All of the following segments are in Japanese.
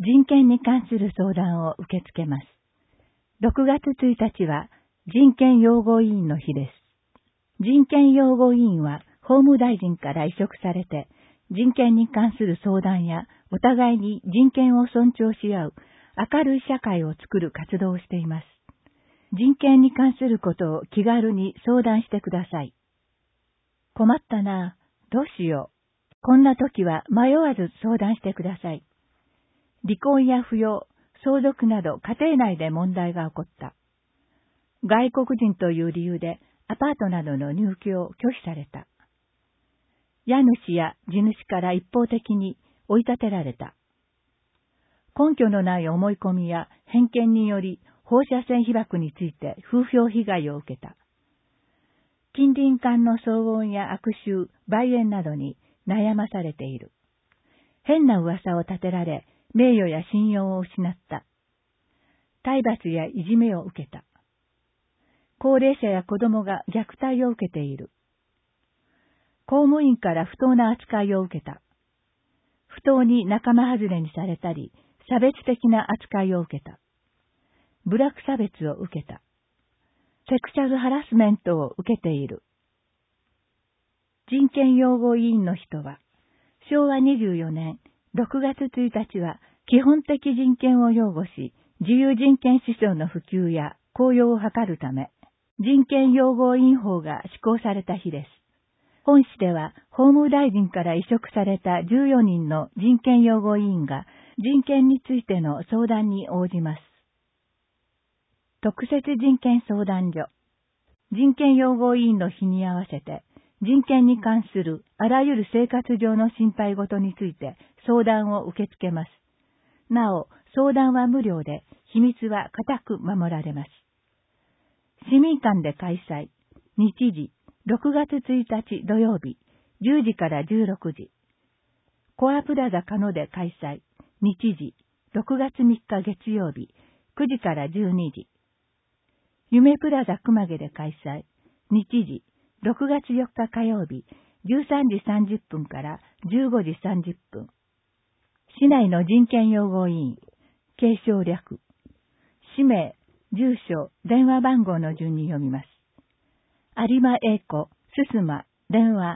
人権に関する相談を受け付けます。6月1日は人権擁護委員の日です。人権擁護委員は法務大臣から委嘱されて、人権に関する相談やお互いに人権を尊重し合う明るい社会を作る活動をしています。人権に関することを気軽に相談してください。困ったなぁ、どうしよう。こんな時は迷わず相談してください。離婚や扶養、相続など家庭内で問題が起こった。外国人という理由でアパートなどの入居を拒否された。家主や地主から一方的に追い立てられた。根拠のない思い込みや偏見により放射線被曝について風評被害を受けた。近隣間の騒音や悪臭、売煙などに悩まされている。変な噂を立てられ、名誉や信用を失った。体罰やいじめを受けた。高齢者や子供が虐待を受けている。公務員から不当な扱いを受けた。不当に仲間外れにされたり、差別的な扱いを受けた。部落差別を受けた。セクシャルハラスメントを受けている。人権擁護委員の人は、昭和24年6月1日は基本的人権を擁護し、自由人権思想の普及や公用を図るため、人権擁護委員法が施行された日です。本市では法務大臣から委嘱された14人の人権擁護委員が人権についての相談に応じます。特設人権相談所。人権擁護委員の日に合わせて、人権に関するあらゆる生活上の心配事について相談を受け付けます。なお、相談は無料で、秘密は固く守られます。市民館で開催。日時、6月1日土曜日、10時から16時。コアプラザカノで開催。日時、6月3日月曜日、9時から12時。夢プラザ熊毛で開催。日時、6月4日火曜日、13時30分から15時30分。市内の人権擁護委員、継承略。氏名、住所、電話番号の順に読みます。有馬英子、すすま、電話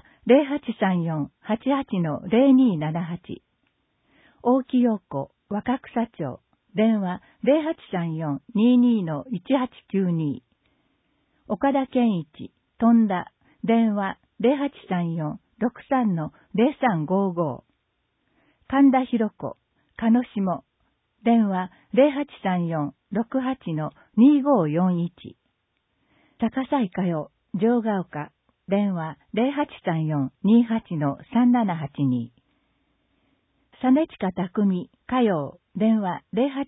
0834-88-0278。大木陽子、若草町、電話 0834-22-1892。岡田健一、富田、電話 0834-63-0355。神田博子、鹿野下、電話 0834-68-2541。高西佳代、城ヶ丘、電話 0834-28-3782。実近匠、佳代、電話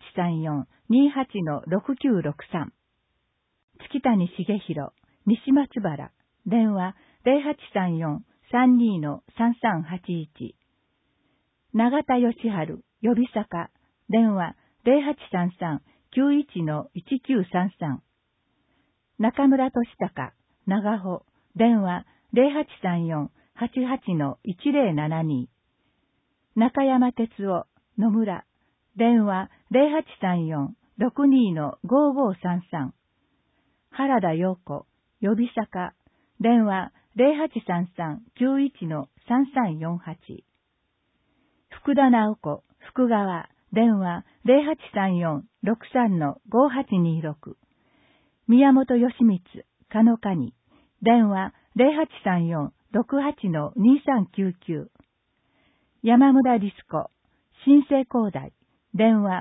0834-28-6963。月谷重弘、西松原、電話 0834-32-3381。永田義治、予備坂、電話 0833-91-1933。中村俊孝、長穂、電話 0834-88-1072。中山哲夫、野村、電話 0834-62-5533。原田陽子、予備坂、電話 0833-91-3348。福田直子、福川、電話 0834-63-5826。宮本義光、加野蟹、電話 0834-68-2399。山村律子、新生工大、電話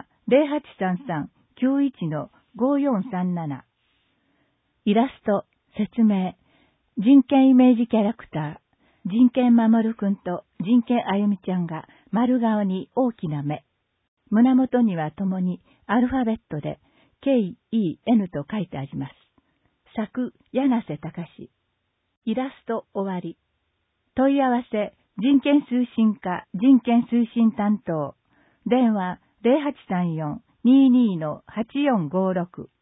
0833-91-5437。イラスト、説明、人権イメージキャラクター、人権守るくんと人権あゆみちゃんが丸顔に大きな目。胸元には共にアルファベットで KEN と書いてあります。作、柳瀬隆。イラスト終わり。問い合わせ、人権推進課人権推進担当。電話 0834-22-8456。